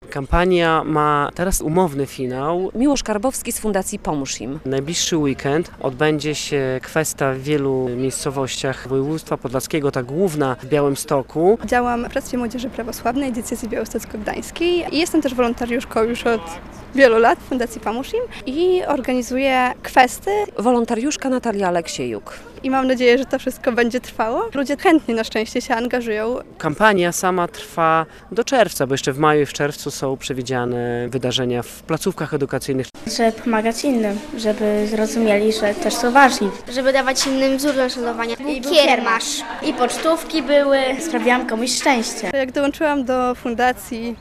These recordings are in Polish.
Kampania ma teraz umowny finał. Miłosz Karbowski z Fundacji Pomóż im. Najbliższy weekend odbędzie się kwesta w wielu miejscowościach województwa podlaskiego, ta główna w Białymstoku. Działam w Bractwie Młodzieży Prawosławnej Diecezji Białostocko-Gdańskiej i jestem też wolontariuszką już od wielu lat w Fundacji Pomóż im i organizuję kwesty. Wolontariuszka Natalia Aleksiejuk. I mam nadzieję, że to wszystko będzie trwało. Ludzie chętnie na szczęście się angażują. Kampania sama trwa do czerwca, bo jeszcze w maju i w czerwcu są przewidziane wydarzenia w placówkach edukacyjnych. Żeby pomagać innym, żeby zrozumieli, że też są ważni. Żeby dawać innym wzór naśladowania. I był kiermasz. I pocztówki były. Sprawiałam komuś szczęście. Jak dołączyłam do fundacji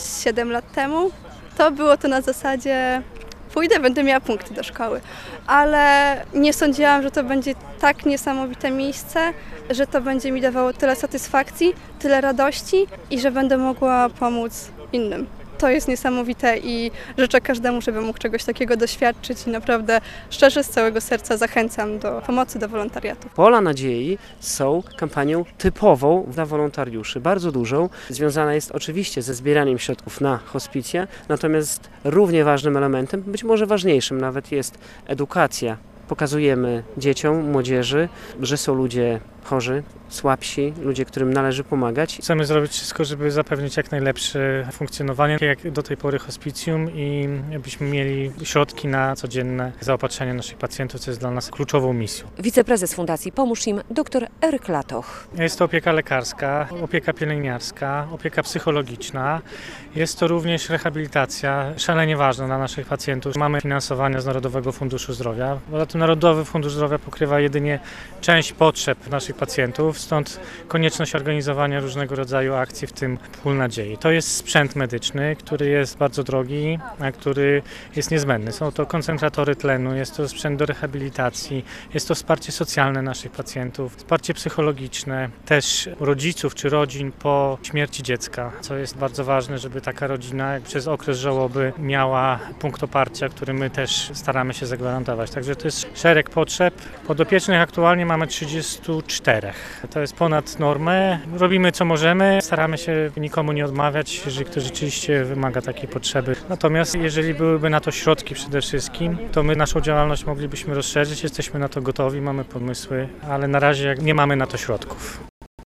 7 lat temu, to było to na zasadzie pójdę, będę miała punkty do szkoły. Ale nie sądziłam, że to będzie tak niesamowite miejsce, że to będzie mi dawało tyle satysfakcji, tyle radości i że będę mogła pomóc innym. To jest niesamowite i życzę każdemu, żeby mógł czegoś takiego doświadczyć i naprawdę szczerze z całego serca zachęcam do pomocy, do wolontariatu. Pola Nadziei są kampanią typową dla wolontariuszy, bardzo dużą. Związana jest oczywiście ze zbieraniem środków na hospicja, natomiast równie ważnym elementem, być może ważniejszym nawet, jest edukacja. Pokazujemy dzieciom, młodzieży, że są ludzie chorzy, słabsi, ludzie, którym należy pomagać. Chcemy zrobić wszystko, żeby zapewnić jak najlepsze funkcjonowanie, jak do tej pory hospicjum i abyśmy mieli środki na codzienne zaopatrzenie naszych pacjentów, co jest dla nas kluczową misją. Wiceprezes Fundacji Pomóż im dr Eryk Latoch. Jest to opieka lekarska, opieka pielęgniarska, opieka psychologiczna. Jest to również rehabilitacja, szalenie ważna dla naszych pacjentów. Mamy finansowanie z Narodowego Funduszu Zdrowia. Poza tym Narodowy Fundusz Zdrowia pokrywa jedynie część potrzeb naszych pacjentów, stąd konieczność organizowania różnego rodzaju akcji, w tym Pól Nadziei. To jest sprzęt medyczny, który jest bardzo drogi, a który jest niezbędny. Są to koncentratory tlenu, jest to sprzęt do rehabilitacji, jest to wsparcie socjalne naszych pacjentów, wsparcie psychologiczne, też rodziców czy rodzin po śmierci dziecka, co jest bardzo ważne, żeby taka rodzina przez okres żałoby miała punkt oparcia, który my też staramy się zagwarantować. Także to jest szereg potrzeb. Podopiecznych aktualnie mamy 34. To jest ponad normę. Robimy co możemy, staramy się nikomu nie odmawiać, jeżeli ktoś rzeczywiście wymaga takiej potrzeby. Natomiast jeżeli byłyby na to środki przede wszystkim, to my naszą działalność moglibyśmy rozszerzyć, jesteśmy na to gotowi, mamy pomysły, ale na razie nie mamy na to środków.